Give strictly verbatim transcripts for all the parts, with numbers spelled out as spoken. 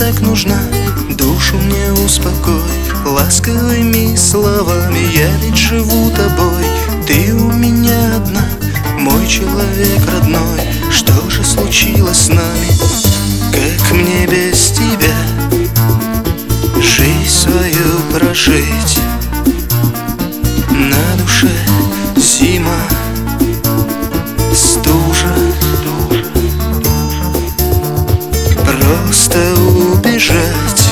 так нужна, душу мне успокой. Ласковыми словами я ведь живу тобой. Ты у меня одна, мой человек родной. Что же случилось с нами? Как мне без тебя жизнь свою прожить? На душе зима, стужа, просто убежать,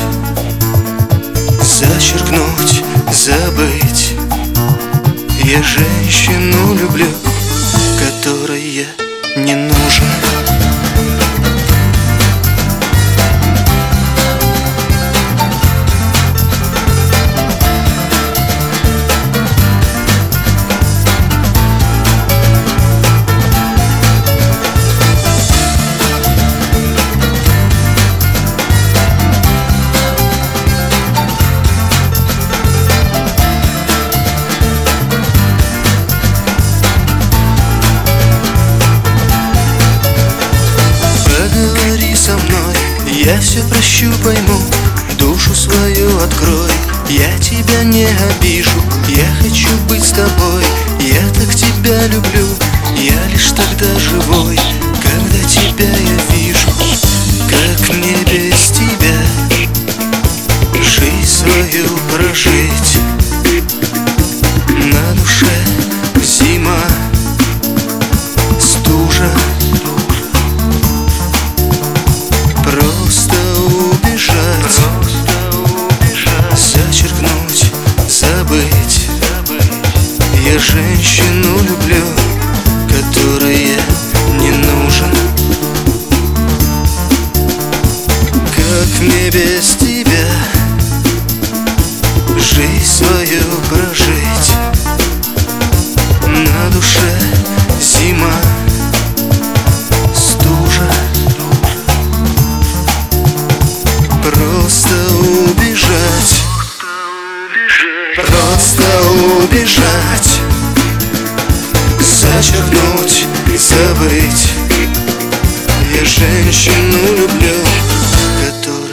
зачеркнуть, забыть. Я женщину люблю, которой я не нужен. Я все прощу, пойму, душу свою открой. Я тебя не обижу, я хочу быть с тобой. Я так тебя люблю, я лишь тогда живой, когда тебя я вижу. Как мне без тебя жизнь свою прожить? На душе зима, стужа, просто убежать, зачеркнуть, забыть. Я женщину люблю, которой я не нужен. Как мне без тебя жизнь свою прожить? На душе зима, просто убежать, просто убежать, зачеркнуть, забыть. Я женщину люблю, которая